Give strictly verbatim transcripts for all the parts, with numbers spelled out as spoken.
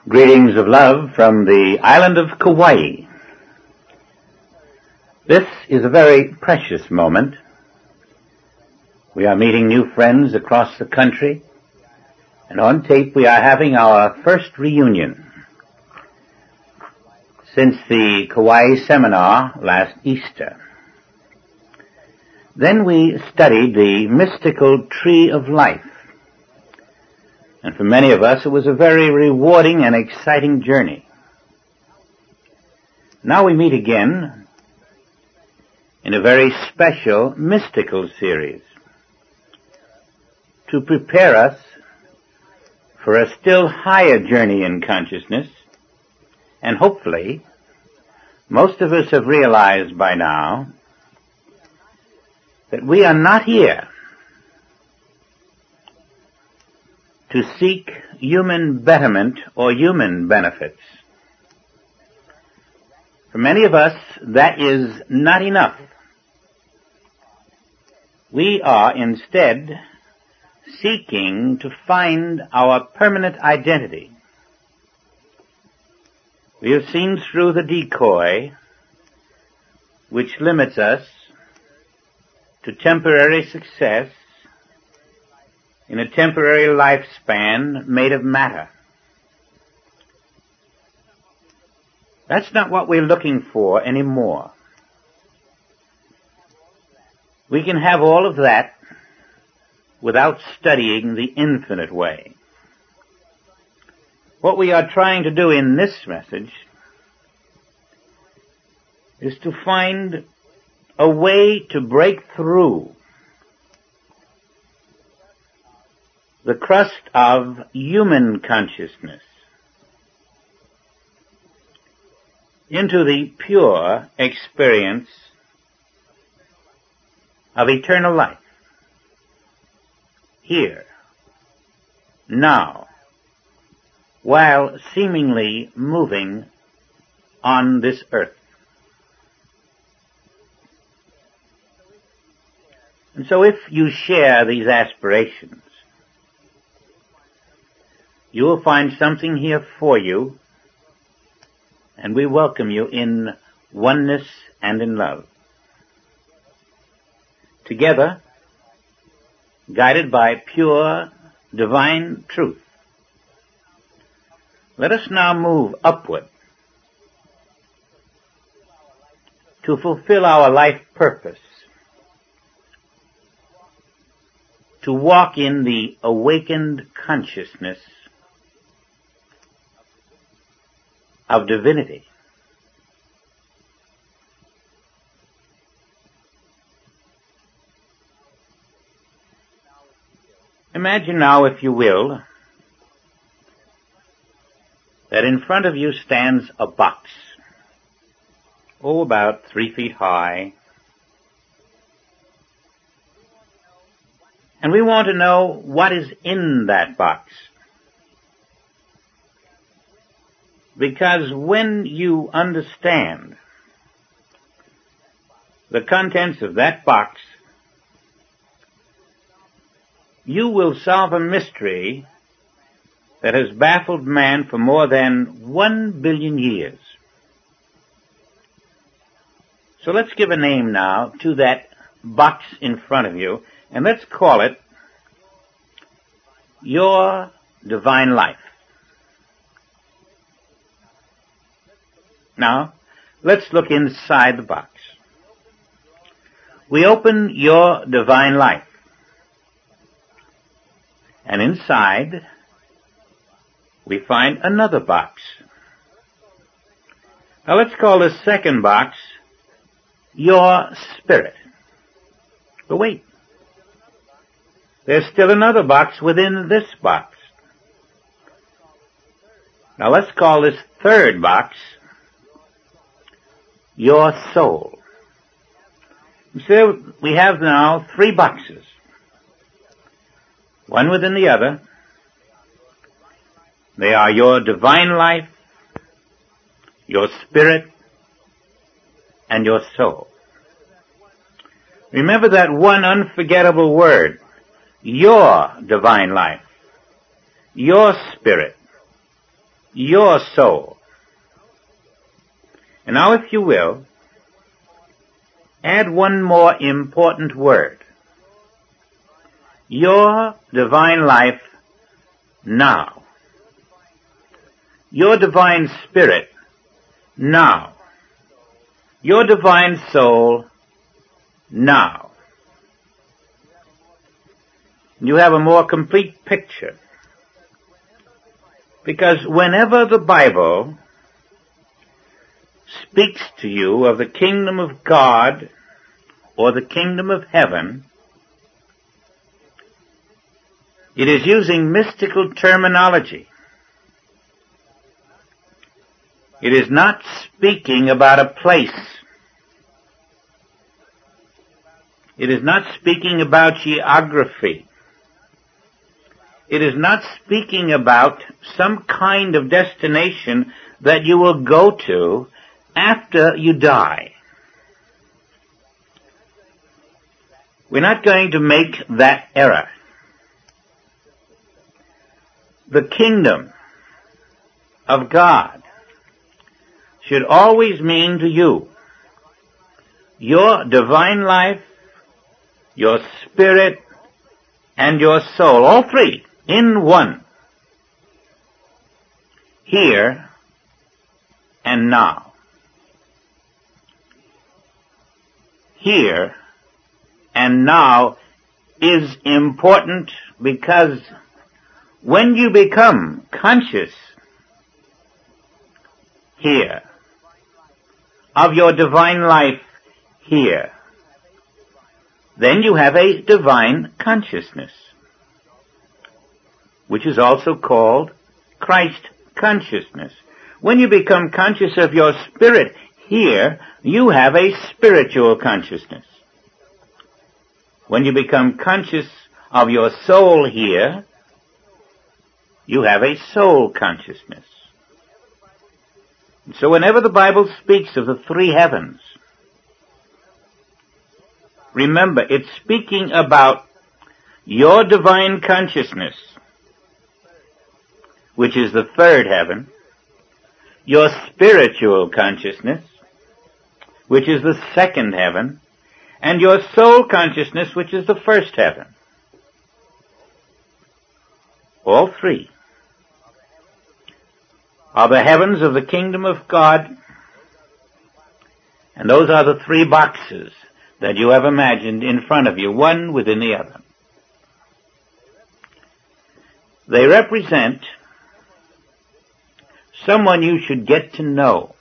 Greetings of love from the island of Kauai. This is a very precious moment. We are meeting new friends across the country, and on tape we are having our first reunion since the Kauai seminar last Easter. Then we studied the mystical tree of life. And for many of us, it was a very rewarding and exciting journey. Now we meet again in a very special mystical series to prepare us for a still higher journey in consciousness. And hopefully, most of us have realized by now that we are not here to seek human betterment or human benefits. For many of us, that is not enough. We are instead seeking to find our permanent identity. We have seen through the decoy which limits us to temporary success in a temporary lifespan made of matter. That's not what we're looking for anymore. We can have all of that without studying the infinite way. What we are trying to do in this message is to find a way to break through the crust of human consciousness into the pure experience of eternal life, here, now, while seemingly moving on this earth. And so if you share these aspirations, you will find something here for you, and we welcome you in oneness and in love. Together, guided by pure, divine truth, let us now move upward to fulfill our life purpose, to walk in the awakened consciousness of divinity. Imagine now, if you will, that in front of you stands a box, oh, about three feet high, and we want to know what is in that box. Because when you understand the contents of that box, you will solve a mystery that has baffled man for more than one billion years. So let's give a name now to that box in front of you, and let's call it your divine life. Now, let's look inside the box. We open your divine life, and inside we find another box. Now let's call this second box your spirit. But wait, there's still another box within this box. Now let's call this third box your soul. So we have now three boxes, one within the other. They are your divine life, your spirit, and your soul. Remember that one unforgettable word, your divine life, your spirit, your soul. And now, if you will, add one more important word. Your divine life now. Your divine spirit now. Your divine soul now. You have a more complete picture. Because whenever the Bible speaks to you of the kingdom of God or the kingdom of heaven, it is using mystical terminology. It is not speaking about a place. It is not speaking about geography. It is not speaking about some kind of destination that you will go to after you die. We're not going to make that error. The kingdom of God should always mean to you your divine life, your spirit, and your soul, all three in one, here and now. Here and now is important because when you become conscious here of your divine life here, then you have a divine consciousness, which is also called Christ consciousness. When you become conscious of your spirit here, you have a spiritual consciousness. When you become conscious of your soul here, you have a soul consciousness. So whenever the Bible speaks of the three heavens, remember, it's speaking about your divine consciousness, which is the third heaven, your spiritual consciousness, which is the second heaven, and your soul consciousness, which is the first heaven. All three are the heavens of the kingdom of God, and those are the three boxes that you have imagined in front of you, one within the other. They represent someone you should get to know.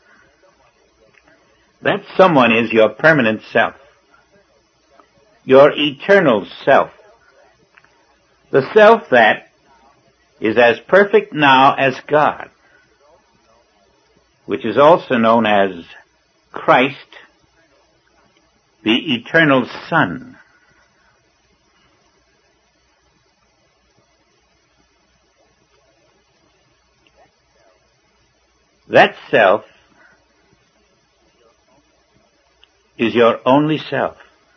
That someone is your permanent self, your eternal self, the self that is as perfect now as God, which is also known as Christ, the eternal Son. That self is your only self.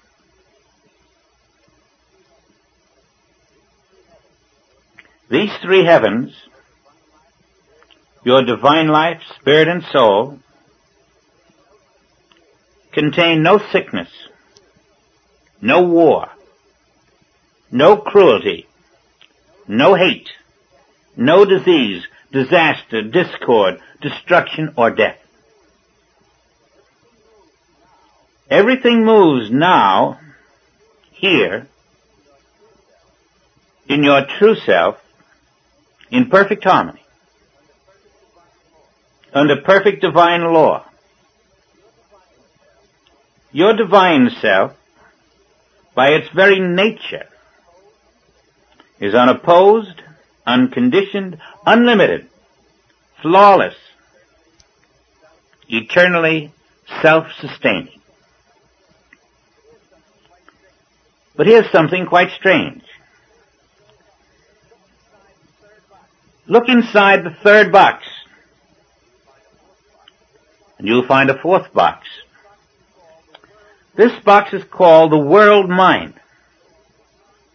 These three heavens, your divine life, spirit, and soul, contain no sickness, no war, no cruelty, no hate, no disease, disaster, discord, destruction, or death. Everything moves now, here, in your true self, in perfect harmony, under perfect divine law. Your divine self, by its very nature, is unopposed, unconditioned, unlimited, flawless, eternally self-sustaining. But here's something quite strange. Look inside the third box, and you'll find a fourth box. This box is called the world mind.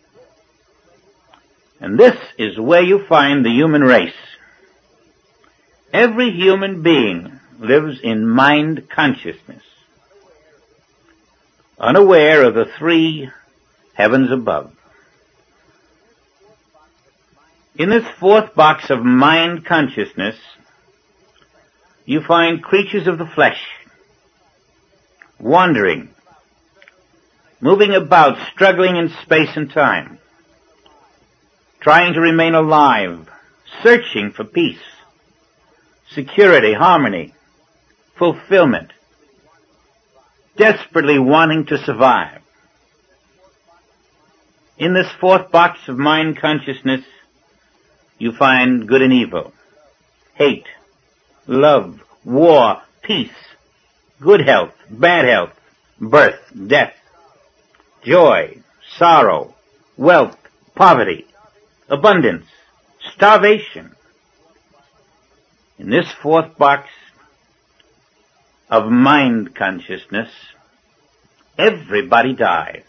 And this is where you find the human race. Every human being lives in mind consciousness, unaware of the three heavens above. In this fourth box of mind consciousness, you find creatures of the flesh, wandering, moving about, struggling in space and time, trying to remain alive, searching for peace, security, harmony, fulfillment, desperately wanting to survive. In this fourth box of mind consciousness, you find good and evil, hate, love, war, peace, good health, bad health, birth, death, joy, sorrow, wealth, poverty, abundance, starvation. In this fourth box of mind consciousness, everybody dies.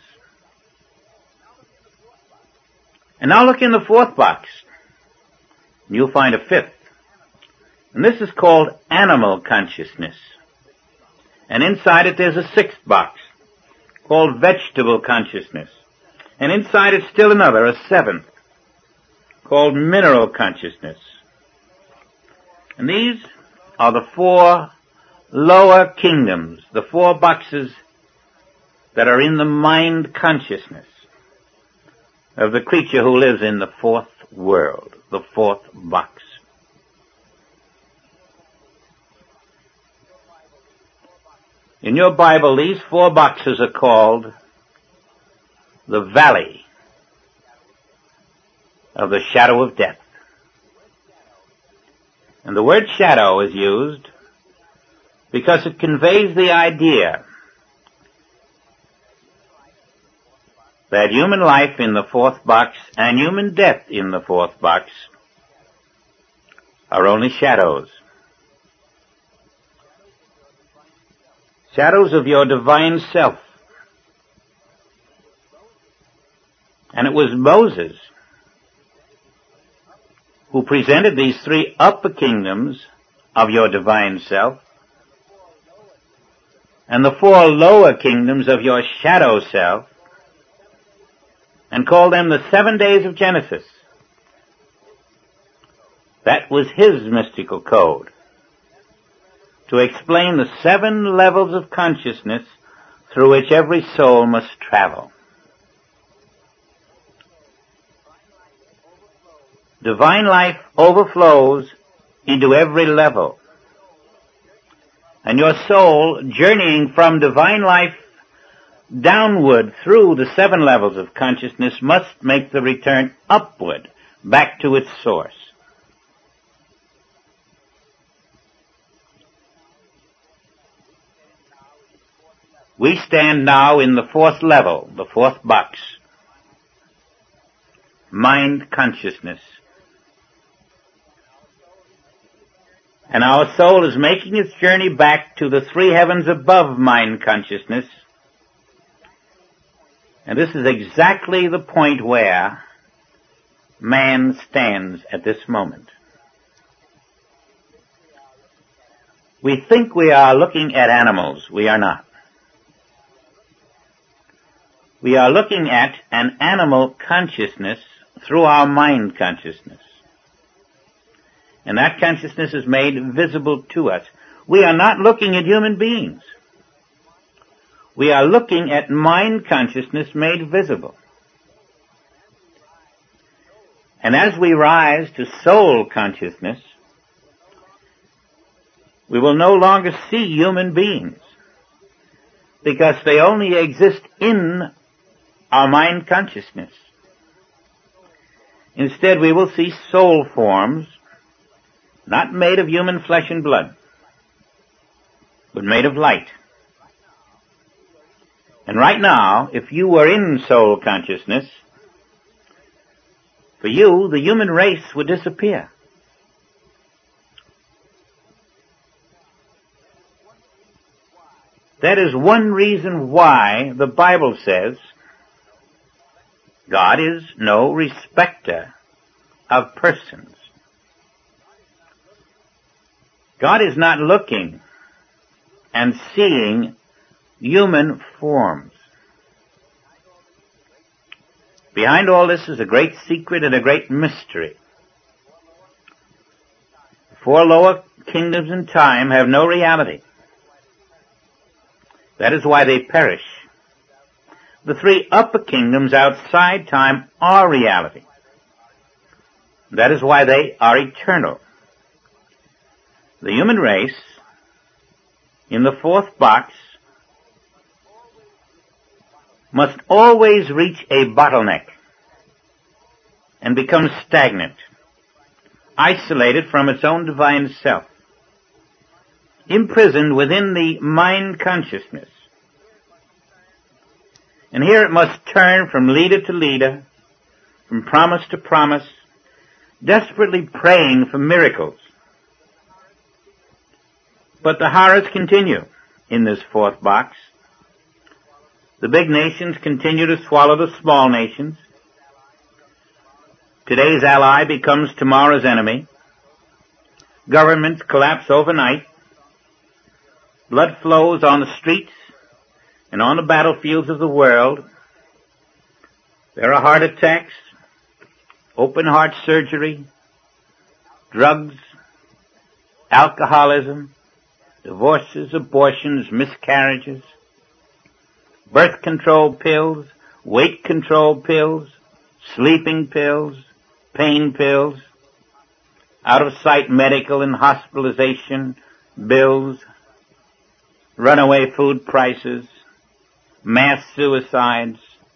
And now look in the fourth box. You'll find a fifth. And this is called animal consciousness. And inside it there's a sixth box called vegetable consciousness. And inside it still another, a seventh, called mineral consciousness. And these are the four lower kingdoms, the four boxes that are in the mind consciousness of the creature who lives in the fourth world, the fourth box. In your Bible, these four boxes are called the valley of the shadow of death. And the word shadow is used because it conveys the idea that human life in the fourth box and human death in the fourth box are only shadows. Shadows of your divine self. And it was Moses who presented these three upper kingdoms of your divine self and the four lower kingdoms of your shadow self, and called them the seven days of Genesis. That was his mystical code to explain the seven levels of consciousness through which every soul must travel. Divine life overflows into every level. And your soul, journeying from divine life downward through the seven levels of consciousness, must make the return upward, back to its source. We stand now in the fourth level, the fourth box, mind consciousness. And our soul is making its journey back to the three heavens above mind consciousness. And this is exactly the point where man stands at this moment. We think we are looking at animals. We are not. We are looking at an animal consciousness through our mind consciousness. And that consciousness is made visible to us. We are not looking at human beings. We are looking at mind consciousness made visible. And as we rise to soul consciousness, we will no longer see human beings, because they only exist in our mind consciousness. Instead, we will see soul forms, not made of human flesh and blood, but made of light. And right now, if you were in soul consciousness, for you, the human race would disappear. That is one reason why the Bible says God is no respecter of persons. God is not looking and seeing human forms. Behind all this is a great secret and a great mystery. The four lower kingdoms in time have no reality. That is why they perish. The three upper kingdoms outside time are reality. That is why they are eternal. The human race, in the fourth box, must always reach a bottleneck and become stagnant, isolated from its own divine self, imprisoned within the mind consciousness. And here it must turn from leader to leader, from promise to promise, desperately praying for miracles. But the horrors continue in this fourth box. The big nations continue to swallow the small nations. Today's ally becomes tomorrow's enemy. Governments collapse overnight. Blood flows on the streets and on the battlefields of the world. There are heart attacks, open heart surgery, drugs, alcoholism, divorces, abortions, miscarriages, birth control pills, weight control pills, sleeping pills, pain pills, out-of-sight medical and hospitalization bills, runaway food prices, mass suicides,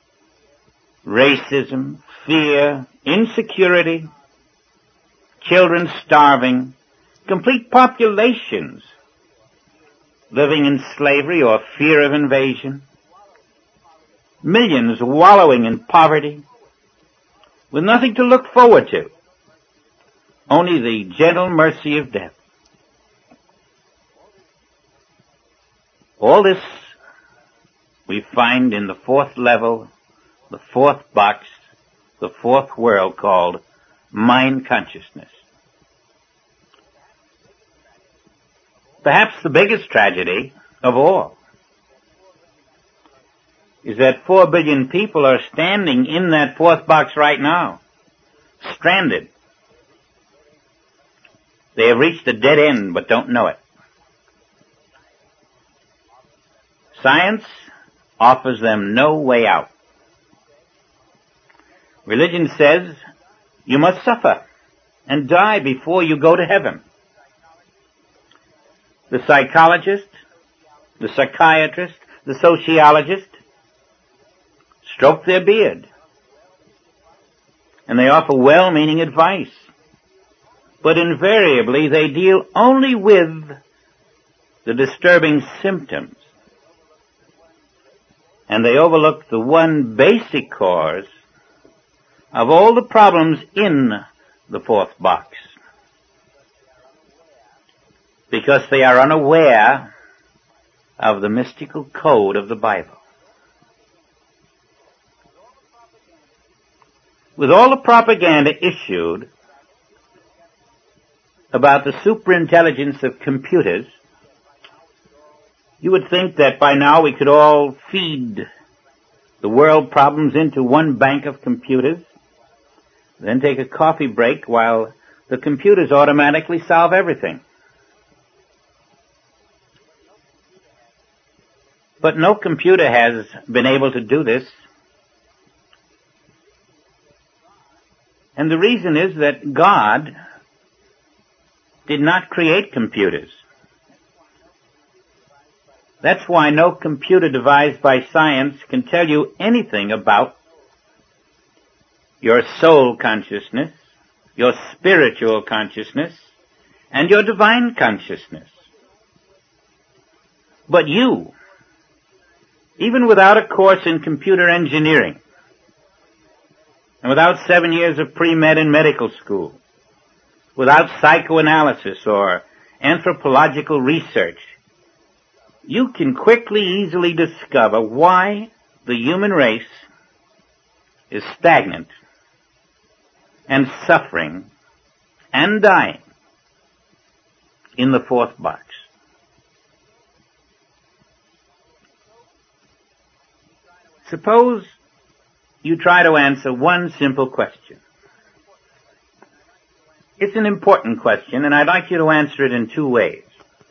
racism, fear, insecurity, children starving, complete populations living in slavery or fear of invasion, millions wallowing in poverty, with nothing to look forward to, only the gentle mercy of death. All this we find in the fourth level, the fourth box, the fourth world called mind consciousness. Perhaps the biggest tragedy of all is that four billion people are standing in that fourth box right now, stranded. They have reached a dead end but don't know it. Science offers them no way out. Religion says you must suffer and die before you go to heaven. The psychologist, the psychiatrist, the sociologist stroke their beard, and they offer well-meaning advice, but invariably they deal only with the disturbing symptoms, and they overlook the one basic cause of all the problems in the fourth box, because they are unaware of the mystical code of the Bible. With all the propaganda issued about the superintelligence of computers, you would think that by now we could all feed the world problems into one bank of computers, then take a coffee break while the computers automatically solve everything. But no computer has been able to do this. And the reason is that God did not create computers. That's why no computer devised by science can tell you anything about your soul consciousness, your spiritual consciousness, and your divine consciousness. But you, even without a course in computer engineering, and without seven years of pre-med in medical school, without psychoanalysis or anthropological research, you can quickly, easily discover why the human race is stagnant and suffering and dying in the fourth box. Suppose you try to answer one simple question. It's an important question, and I'd like you to answer it in two ways.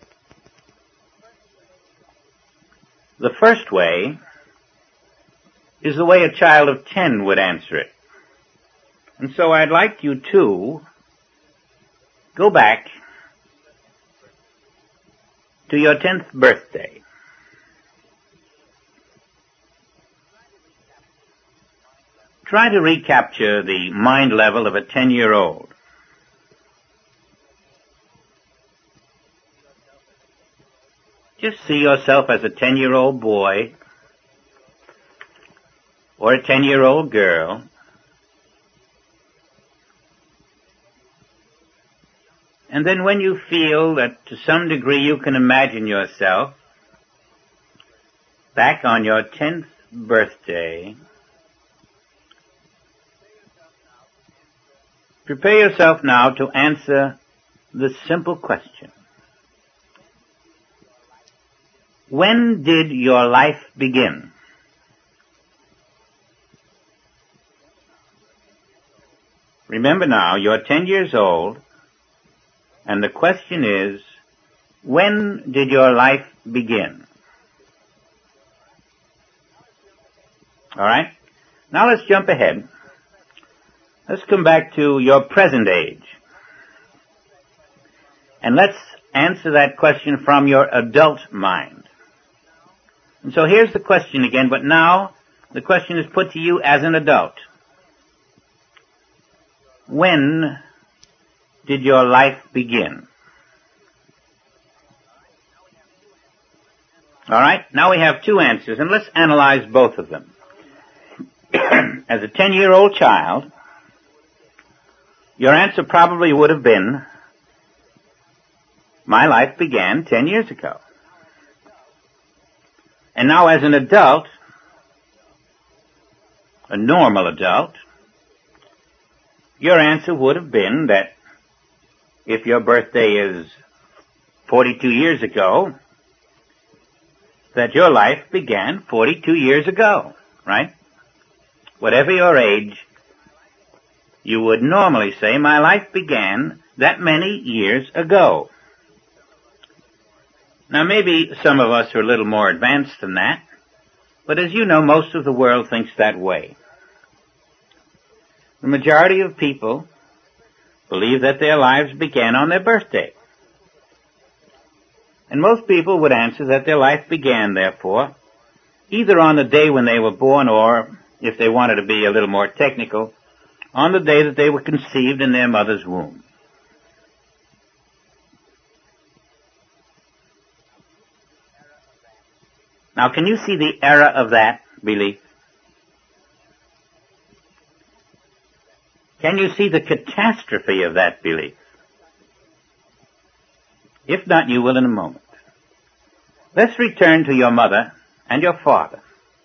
The first way is the way a child of ten would answer it. And so I'd like you to go back to your tenth birthday. Try to recapture the mind level of a ten-year-old. Just see yourself as a ten-year-old boy or a ten-year-old girl. And then when you feel that to some degree you can imagine yourself back on your tenth birthday, prepare yourself now to answer the simple question. When did your life begin? Remember now, you're ten years old, and the question is, when did your life begin? All right? Now let's jump ahead. Let's come back to your present age. And let's answer that question from your adult mind. And so here's the question again, but now the question is put to you as an adult. When did your life begin? All right, now we have two answers, and let's analyze both of them. As a ten-year-old child, your answer probably would have been, my life began ten years ago. And now as an adult, a normal adult, your answer would have been that if your birthday is forty-two years ago, that your life began forty-two years ago, right? Whatever your age, you would normally say, my life began that many years ago. Now, maybe some of us are a little more advanced than that, but as you know, most of the world thinks that way. The majority of people believe that their lives began on their birthday. And most people would answer that their life began, therefore, either on the day when they were born or, if they wanted to be a little more technical, on the day that they were conceived in their mother's womb. Now, can you see the error of that belief? Can you see the catastrophe of that belief? If not, you will in a moment. Let's return to your mother and your father.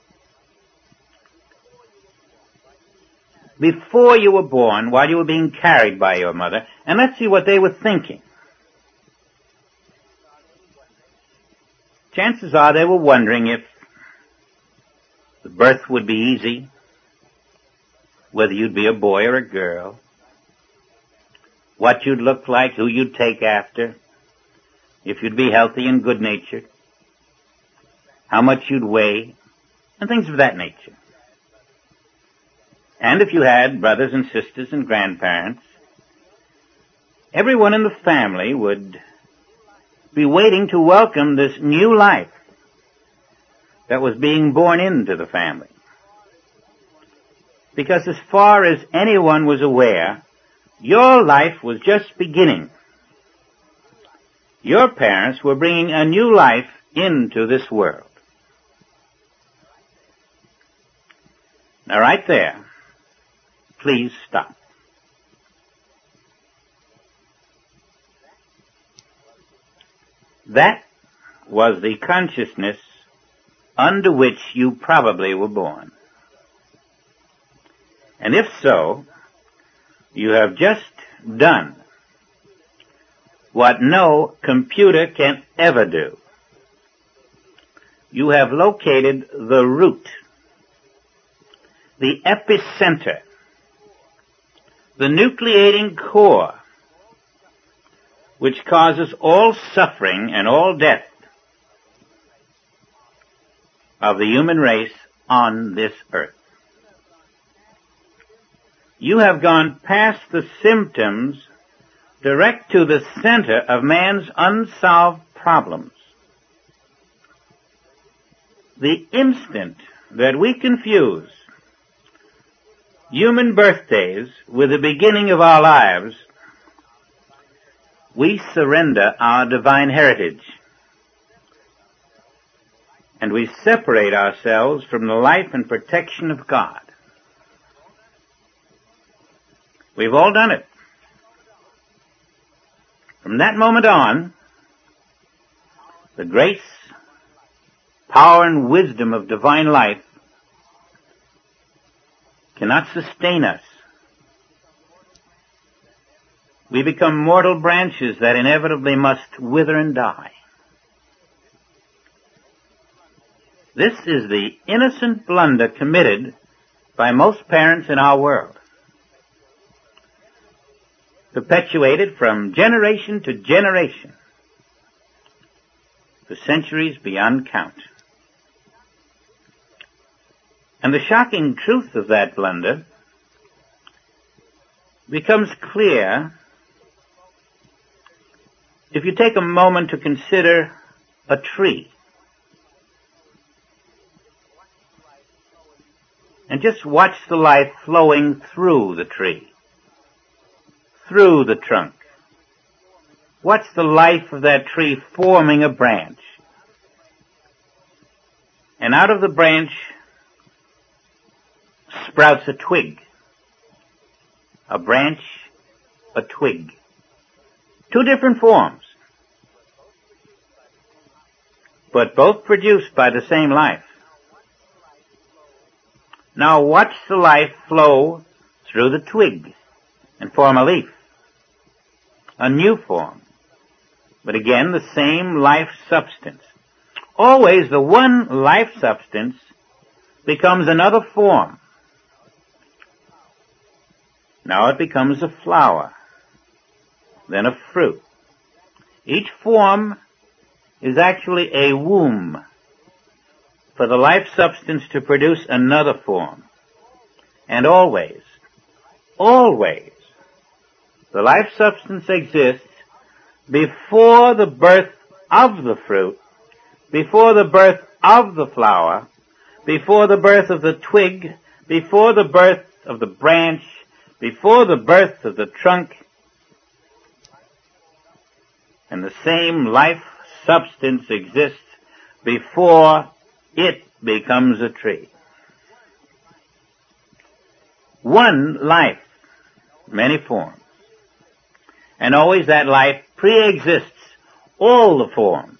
Before you were born, while you were being carried by your mother, and let's see what they were thinking. Chances are they were wondering if the birth would be easy, whether you'd be a boy or a girl, what you'd look like, who you'd take after, if you'd be healthy and good-natured, how much you'd weigh, and things of that nature. And if you had brothers and sisters and grandparents, everyone in the family would be waiting to welcome this new life that was being born into the family. Because as far as anyone was aware, your life was just beginning. Your parents were bringing a new life into this world. Now right there, please stop. That was the consciousness under which you probably were born. And if so, you have just done what no computer can ever do. You have located the root, the epicenter, the nucleating core, which causes all suffering and all death of the human race on this earth. You have gone past the symptoms direct to the center of man's unsolved problems. The instant that we confuse human birthdays with the beginning of our lives, we surrender our divine heritage, and we separate ourselves from the life and protection of God. We've all done it. From that moment on, the grace, power, and wisdom of divine life cannot sustain us. We become mortal branches that inevitably must wither and die. This is the innocent blunder committed by most parents in our world, perpetuated from generation to generation for centuries beyond count. And the shocking truth of that blunder becomes clear if you take a moment to consider a tree and just watch the life flowing through the tree, through the trunk. Watch the life of that tree forming a branch. And out of the branch sprouts a twig. A branch, a twig. Two different forms, but both produced by the same life. Now watch the life flow through the twig and form a leaf, a new form, but again the same life substance. Always the one life substance becomes another form. Now it becomes a flower, then a fruit. Each form is actually a womb for the life substance to produce another form. And always, always, the life substance exists before the birth of the fruit, before the birth of the flower, before the birth of the twig, before the birth of the branch, before the birth of the trunk. And the same life substance exists before it becomes a tree. One life, many forms. And always that life pre-exists all the forms.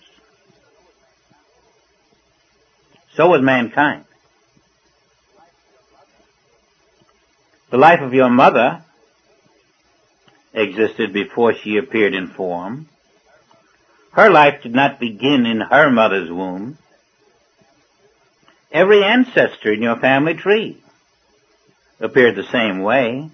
So with mankind. The life of your mother existed before she appeared in form. Her life did not begin in her mother's womb. Every ancestor in your family tree appeared the same way.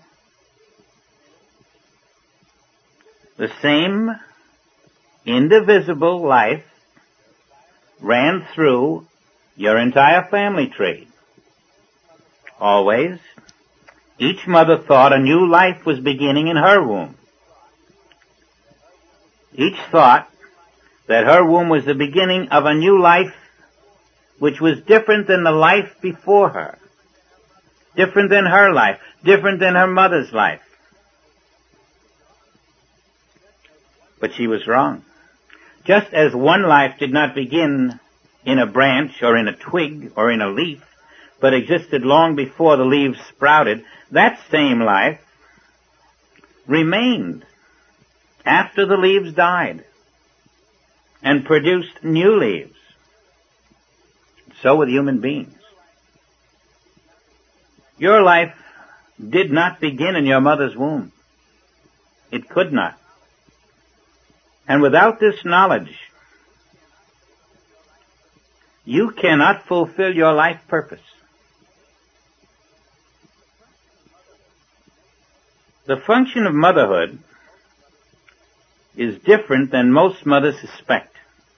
The same indivisible life ran through your entire family tree. Always, each mother thought a new life was beginning in her womb. Each thought that her womb was the beginning of a new life which was different than the life before her, different than her life, different than her mother's life. But she was wrong. Just as one life did not begin in a branch or in a twig or in a leaf, but existed long before the leaves sprouted, that same life remained after the leaves died and produced new leaves. So with human beings. Your life did not begin in your mother's womb. It could not. And without this knowledge, you cannot fulfill your life purpose. The function of motherhood is different than most mothers suspect.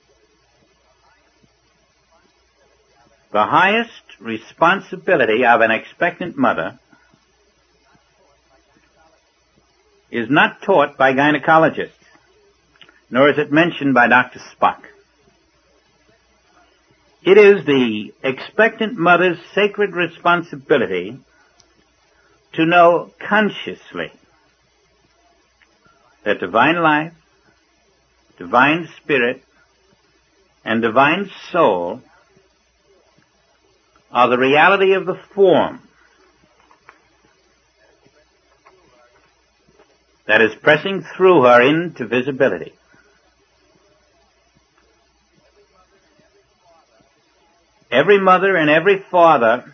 The highest responsibility of an expectant mother is not taught by gynecologists, nor is it mentioned by Doctor Spock. It is the expectant mother's sacred responsibility to know consciously that divine life, divine spirit, and divine soul are the reality of the form that is pressing through her into visibility. Every mother and every father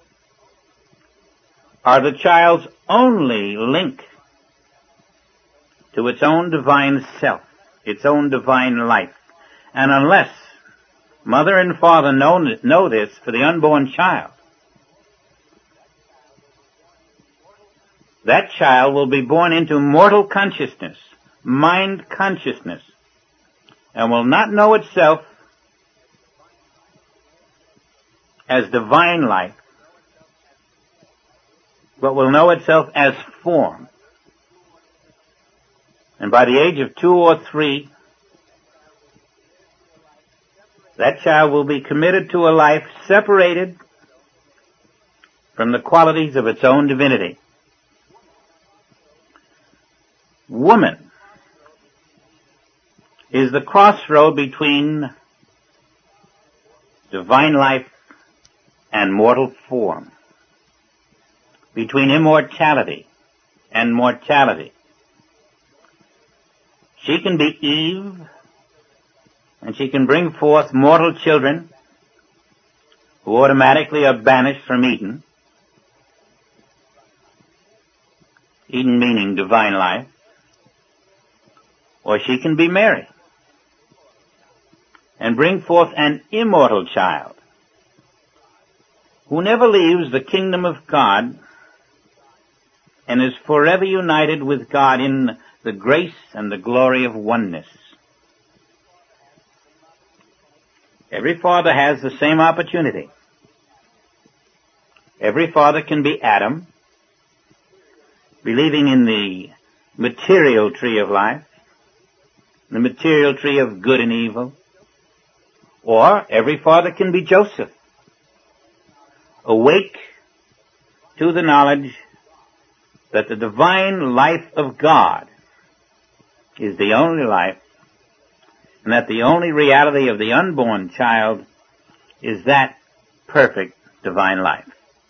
are the child's only link to its own divine self, its own divine life. And unless mother and father know, know this for the unborn child, that child will be born into mortal consciousness, mind consciousness, and will not know itself as divine life, but will know itself as form. And by the age of two or three, that child will be committed to a life separated from the qualities of its own divinity. Woman is the crossroad between divine life and mortal form, between immortality and mortality. She can be Eve, and she can bring forth mortal children who automatically are banished from Eden, Eden meaning divine life, or she can be Mary and bring forth an immortal child who never leaves the kingdom of God and is forever united with God in the grace and the glory of oneness. Every father has the same opportunity. Every father can be Adam, believing in the material tree of life, the material tree of good and evil. Or every father can be Joseph, awake to the knowledge that the divine life of God is the only life, and that the only reality of the unborn child is that perfect divine life.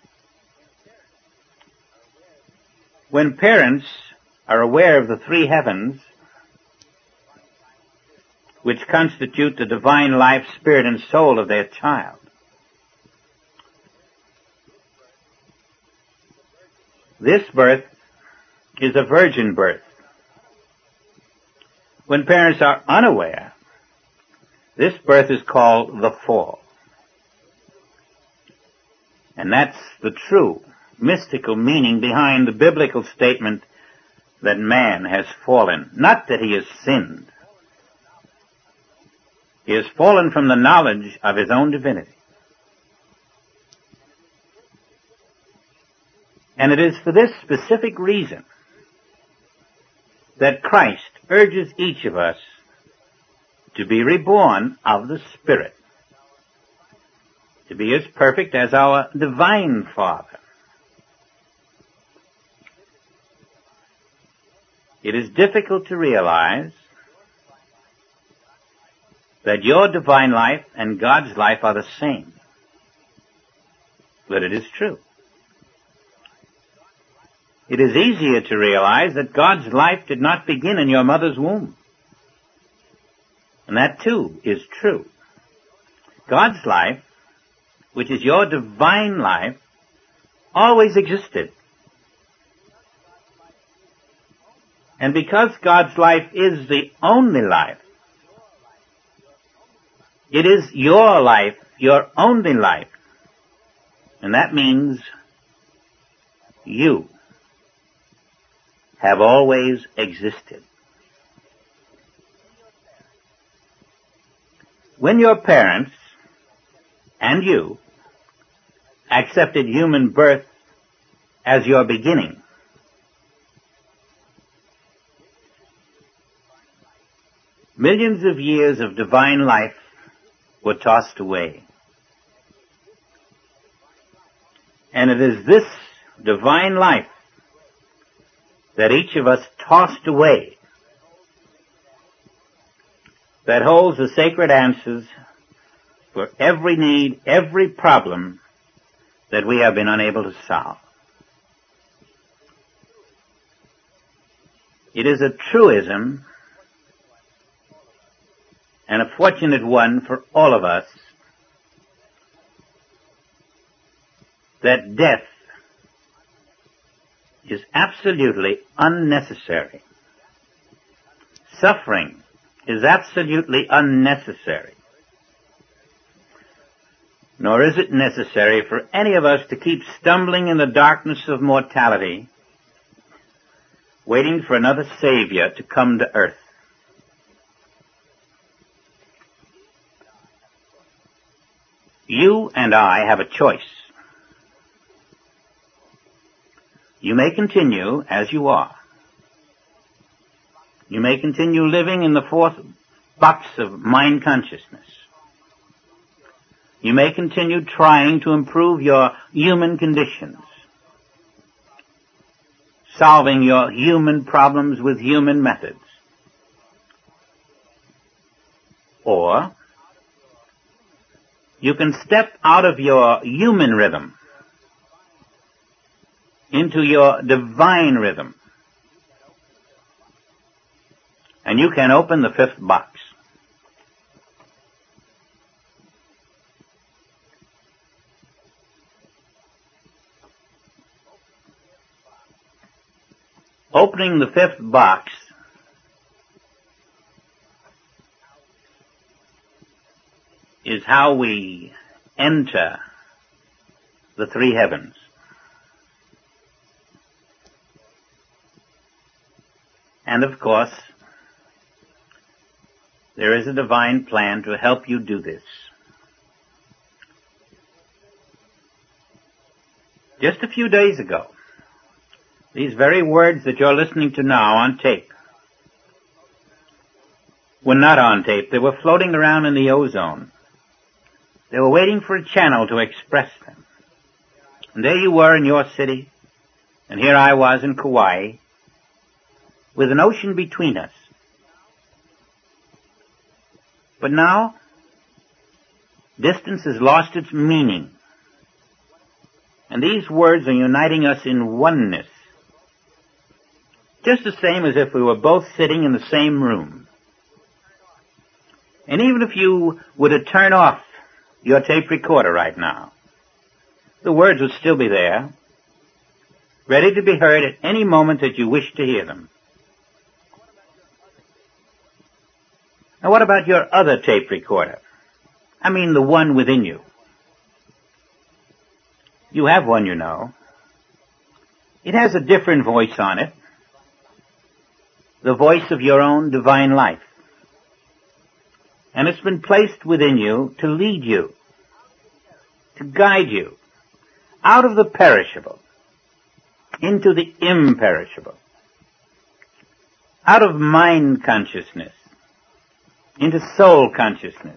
When parents are aware of the three heavens, which constitute the divine life, spirit, and soul of their child, this birth is a virgin birth. When parents are unaware, this birth is called the fall. And that's the true mystical meaning behind the biblical statement that man has fallen. Not that he has sinned. He has fallen from the knowledge of his own divinity. And it is for this specific reason that Christ urges each of us to be reborn of the Spirit, to be as perfect as our divine Father. It is difficult to realize that your divine life and God's life are the same, but it is true. It is easier to realize that God's life did not begin in your mother's womb. And that too is true. God's life, which is your divine life, always existed. And because God's life is the only life, it is your life, your only life. And that means you have always existed. When your parents and you accepted human birth as your beginning, millions of years of divine life were tossed away. And it is this divine life that each of us tossed away that holds the sacred answers for every need, every problem that we have been unable to solve. It is a truism, and a fortunate one for all of us, that death is absolutely unnecessary. Suffering is absolutely unnecessary. Nor is it necessary for any of us to keep stumbling in the darkness of mortality, waiting for another Savior to come to earth. You and I have a choice. You may continue as you are. You may continue living in the fourth box of mind consciousness. You may continue trying to improve your human conditions, solving your human problems with human methods. Or you can step out of your human rhythm into your divine rhythm. And you can open the fifth box. Opening the fifth box is how we enter the three heavens. And of course, there is a divine plan to help you do this. Just a few days ago, these very words that you're listening to now on tape were not on tape. They were floating around in the ozone. They were waiting for a channel to express them. And there you were in your city, and here I was in Kauai, with an ocean between us. But now, distance has lost its meaning. And these words are uniting us in oneness. Just the same as if we were both sitting in the same room. And even if you were to turn off your tape recorder right now, the words would still be there, ready to be heard at any moment that you wish to hear them. Now what about your other tape recorder? I mean the one within you. You have one, you know. It has a different voice on it. The voice of your own divine life. And it's been placed within you to lead you, to guide you out of the perishable into the imperishable, out of mind consciousness into soul consciousness,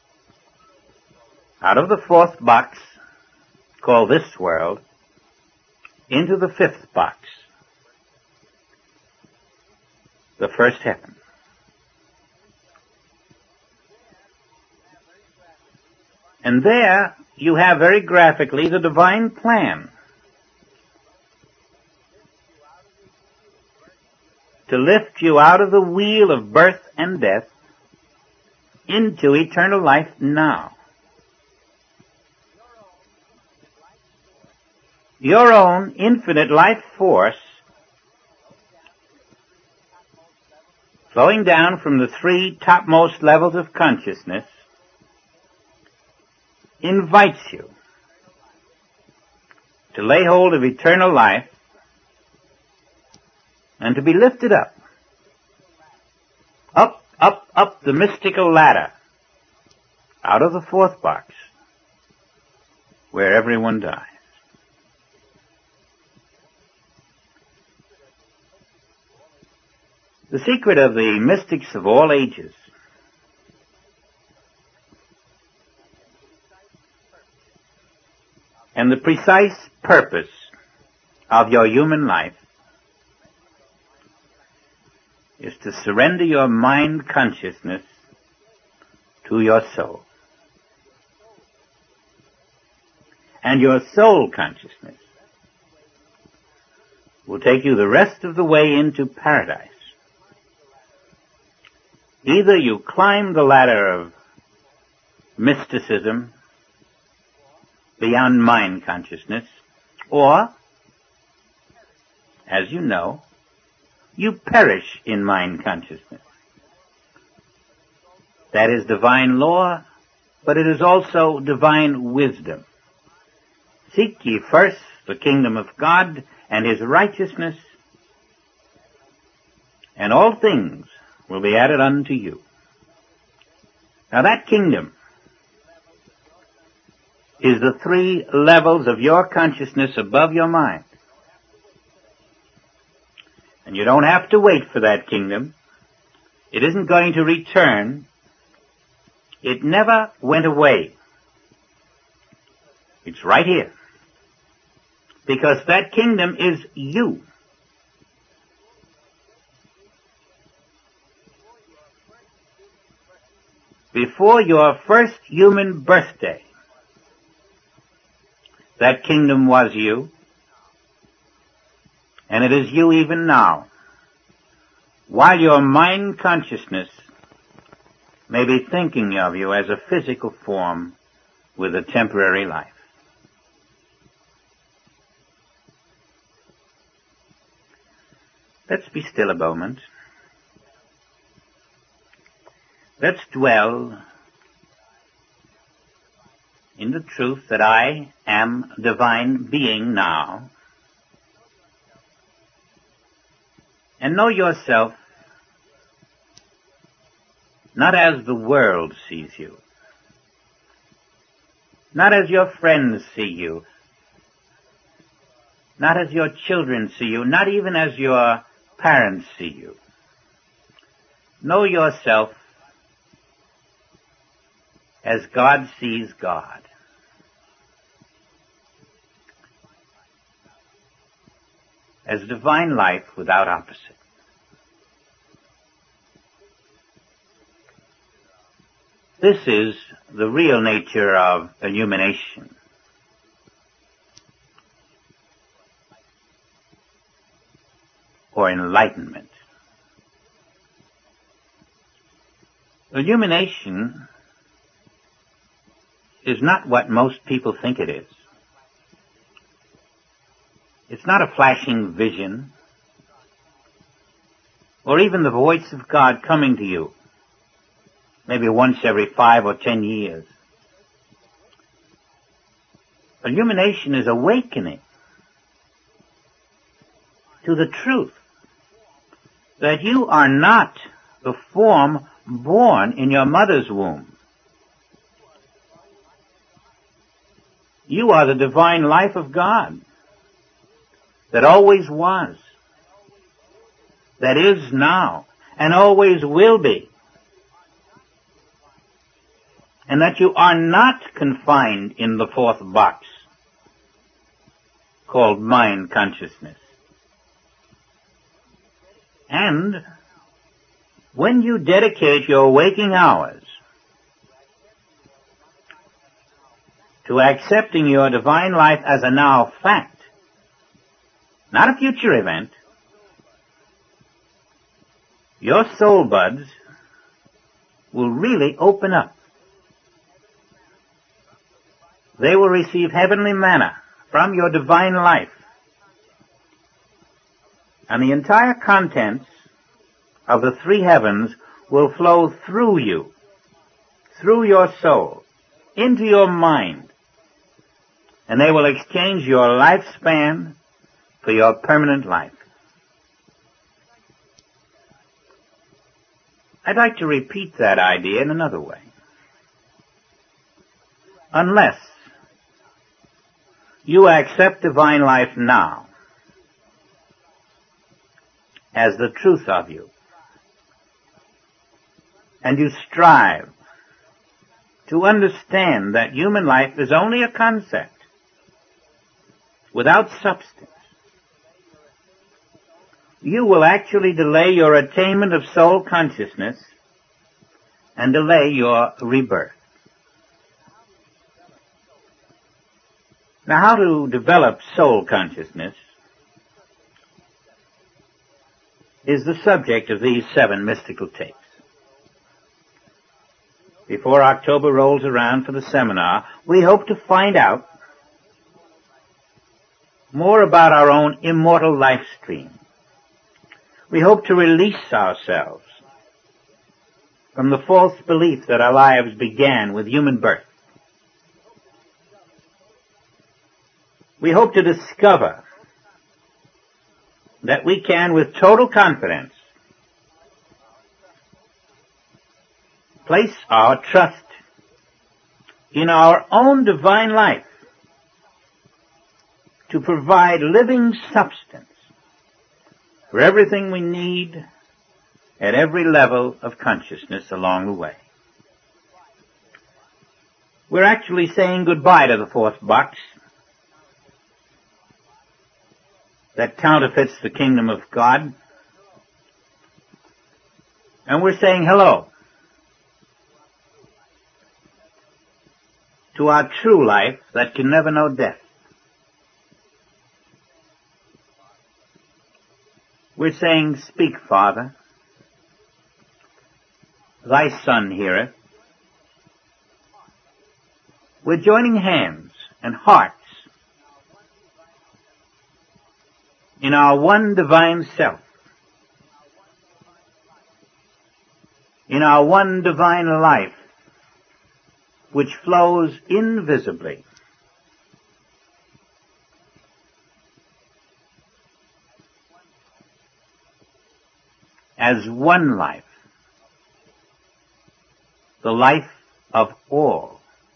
out of the fourth box, called this world, into the fifth box, the first heaven. And there you have very graphically the divine plan to lift you out of the wheel of birth and death into eternal life now. Your own infinite life force flowing down from the three topmost levels of consciousness, invites you to lay hold of eternal life and to be lifted up, up, up, up the mystical ladder, out of the fourth box, where everyone dies. The secret of the mystics of all ages and the precise purpose of your human life is to surrender your mind consciousness to your soul. And your soul consciousness will take you the rest of the way into paradise. Either you climb the ladder of mysticism beyond mind consciousness, or, as you know, you perish in mind consciousness. That is divine law, but it is also divine wisdom. Seek ye first the kingdom of God and his righteousness, and all things will be added unto you. Now that kingdom is the three levels of your consciousness above your mind. And you don't have to wait for that kingdom. It isn't going to return. It never went away. It's right here. Because that kingdom is you. Before your first human birthday, that kingdom was you, and it is you even now, while your mind consciousness may be thinking of you as a physical form with a temporary life. Let's be still a moment. Let's dwell in the truth that I am divine being now, and know yourself not as the world sees you, not as your friends see you, not as your children see you, not even as your parents see you. Know yourself as God sees God. As divine life without opposite. This is the real nature of illumination. Or enlightenment. Illumination is not what most people think it is. It's not a flashing vision, or even the voice of God coming to you, maybe once every five or ten years. Illumination is awakening to the truth that you are not the form born in your mother's womb. You are the divine life of God that always was, that is now, and always will be. And that you are not confined in the fourth box called mind consciousness. And when you dedicate your waking hours to accepting your divine life as a now fact, not a future event, your soul buds will really open up. They will receive heavenly manna from your divine life. And the entire contents of the three heavens will flow through you, through your soul, into your mind, and they will exchange your lifespan for your permanent life. I'd like to repeat that idea in another way. Unless you accept divine life now as the truth of you, and you strive to understand that human life is only a concept without substance, you will actually delay your attainment of soul consciousness and delay your rebirth. Now, how to develop soul consciousness is the subject of these seven mystical tapes. Before October rolls around for the seminar, we hope to find out more about our own immortal life stream. We hope to release ourselves from the false belief that our lives began with human birth. We hope to discover that we can, with total confidence, place our trust in our own divine life to provide living substance for everything we need at every level of consciousness along the way. We're actually saying goodbye to the fourth box that counterfeits the kingdom of God, and we're saying hello to our true life that can never know death. We're saying, "Speak, Father. Thy Son heareth." We're joining hands and hearts in our one divine self, in our one divine life, which flows invisibly as one life, the life of all.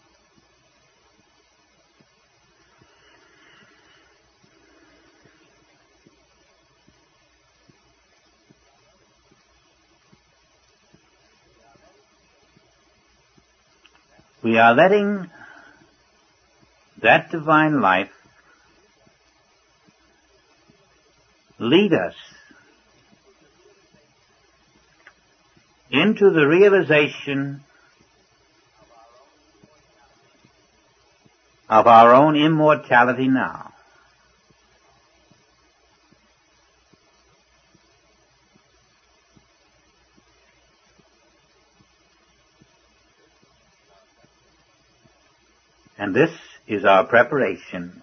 We are letting that divine life lead us into the realization of our own immortality now. And this is our preparation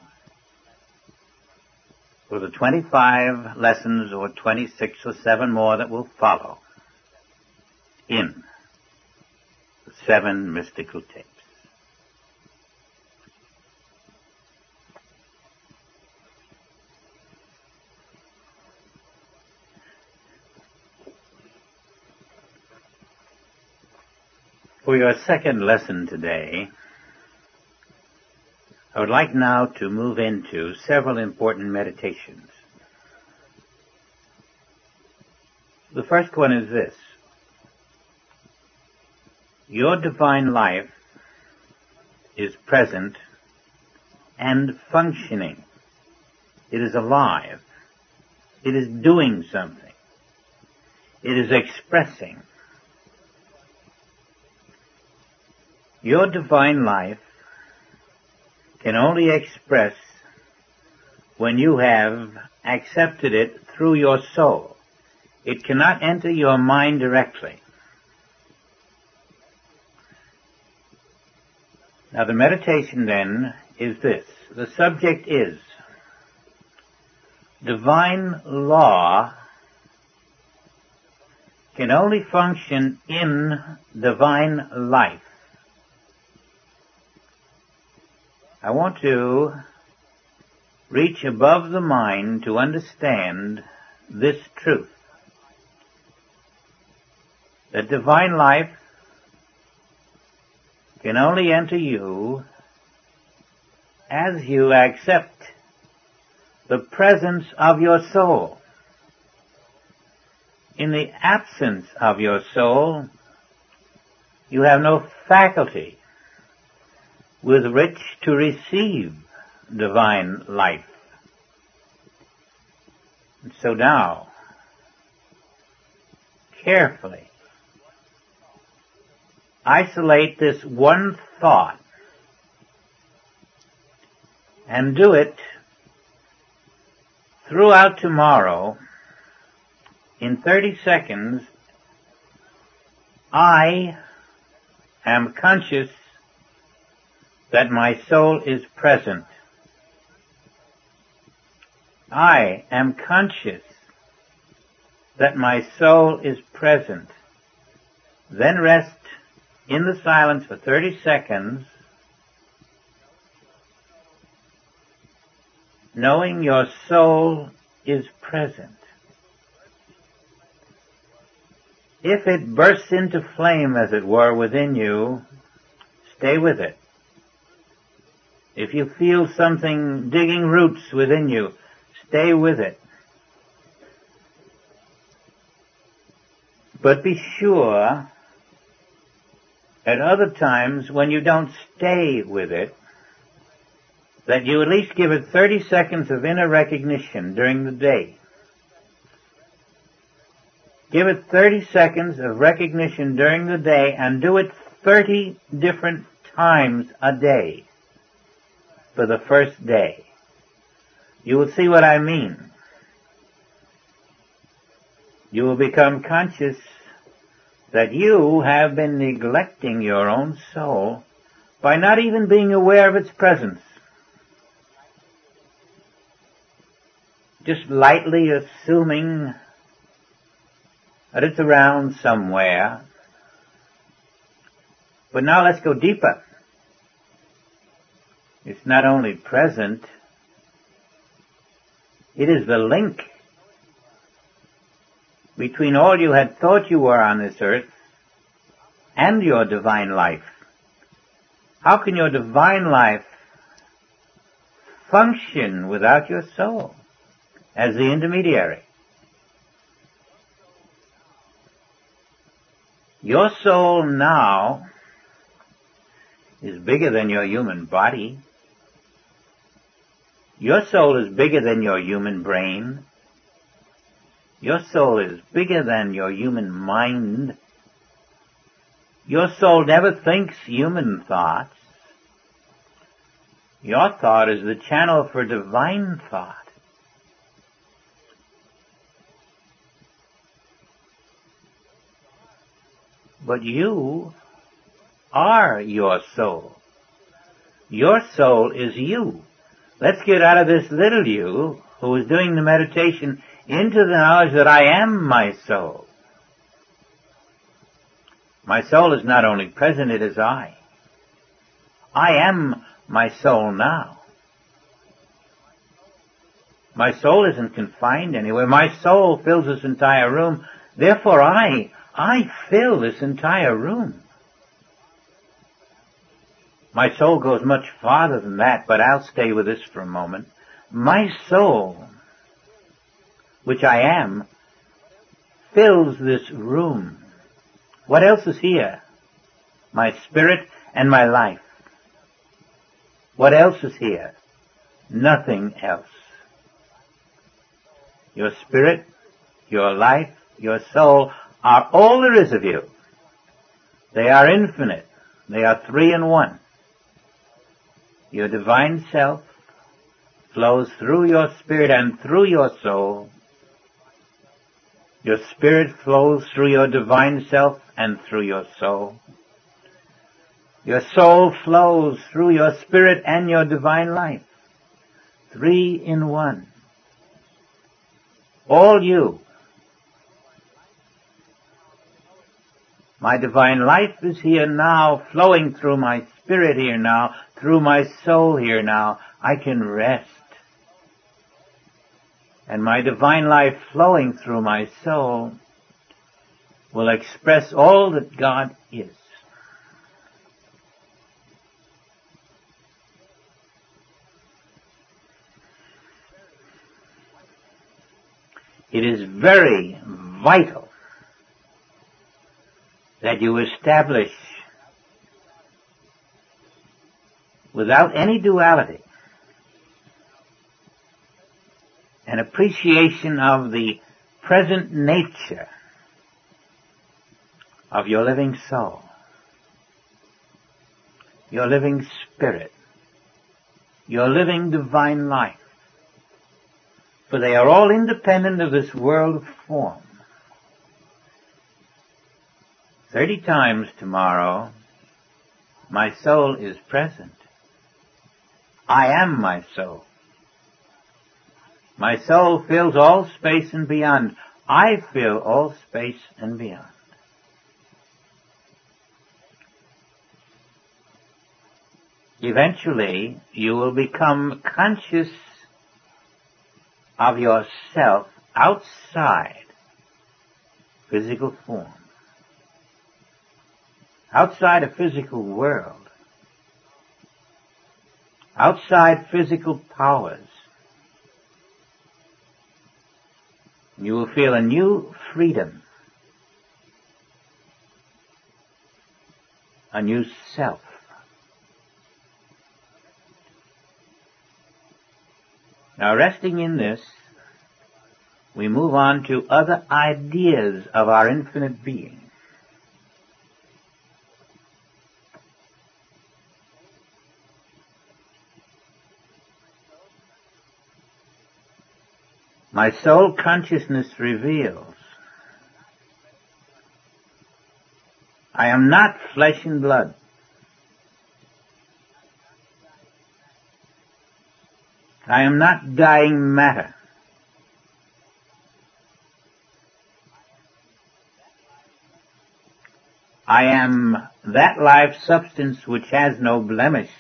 for the twenty-five lessons or twenty-six or seven more that will follow in the seven mystical tapes. For your second lesson today, I would like now to move into several important meditations. The first one is this: your divine life is present and functioning. It is alive. It is doing something. It is expressing. Your divine life can only express when you have accepted it through your soul. It cannot enter your mind directly. Now the meditation then is this. The subject is divine law can only function in divine life. I want to reach above the mind to understand this truth, that divine life can only enter you as you accept the presence of your soul. In the absence of your soul, you have no faculty with which to receive divine life. And so now, carefully, isolate this one thought and do it throughout tomorrow. In thirty seconds, I am conscious that my soul is present. I am conscious that my soul is present. Then rest in the silence for thirty seconds, knowing your soul is present. If it bursts into flame, as it were, within you, stay with it. If you feel something digging roots within you, stay with it. But be sure at other times when you don't stay with it, that you at least give it thirty seconds of inner recognition during the day. Give it thirty seconds of recognition during the day and do it thirty different times a day for the first day. You will see what I mean. You will become conscious that you have been neglecting your own soul by not even being aware of its presence. Just lightly assuming that it's around somewhere. But now let's go deeper. It's not only present, it is the link between all you had thought you were on this earth and your divine life. How can your divine life function without your soul as the intermediary? Your soul now is bigger than your human body. Your soul is bigger than your human brain. Your soul is bigger than your human mind. Your soul never thinks human thoughts. Your thought is the channel for divine thought. But you are your soul. Your soul is you. Let's get out of this little you who is doing the meditation into the knowledge that I am my soul. My soul is not only present, it is I. I am my soul now. My soul isn't confined anywhere. My soul fills this entire room. Therefore I, I fill this entire room. My soul goes much farther than that, but I'll stay with this for a moment. My soul, which I am, fills this room. What else is here? My spirit and my life. What else is here? Nothing else. Your spirit, your life, your soul are all there is of you. They are infinite. They are three in one. Your divine self flows through your spirit and through your soul. Your spirit flows through your divine self and through your soul. Your soul flows through your spirit and your divine life. Three in one. All you. My divine life is here now, flowing through my spirit here now, through my soul here now. I can rest. And my divine life flowing through my soul will express all that God is. It is very vital that you establish, without any duality, an appreciation of the present nature of your living soul, your living spirit, your living divine life. For they are all independent of this world of form. Thirty times tomorrow, my soul is present. I am my soul. My soul fills all space and beyond. I fill all space and beyond. Eventually, you will become conscious of yourself outside physical form, outside a physical world, outside physical powers. You will feel a new freedom, a new self. Now, resting in this, we move on to other ideas of our infinite being. My soul consciousness reveals I am not flesh and blood. I am not dying matter. I am that life substance which has no blemish.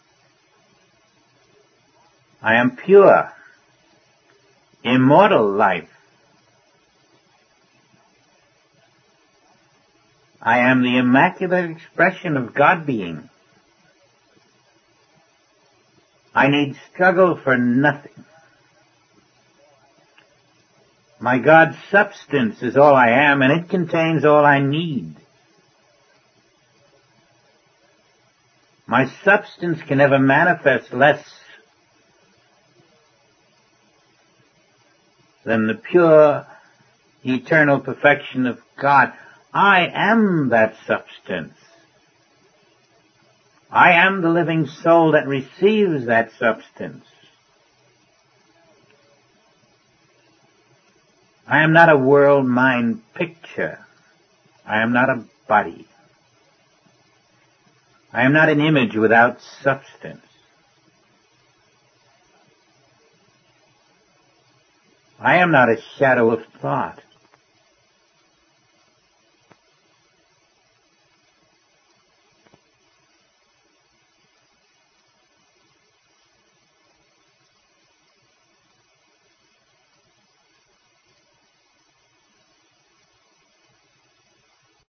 I am pure, immortal life. I am the immaculate expression of God being. I need struggle for nothing. My God substance is all I am, and it contains all I need. My substance can never manifest less than the pure, eternal perfection of God. I am that substance. I am the living soul that receives that substance. I am not a world mind picture. I am not a body. I am not an image without substance. I am not a shadow of thought.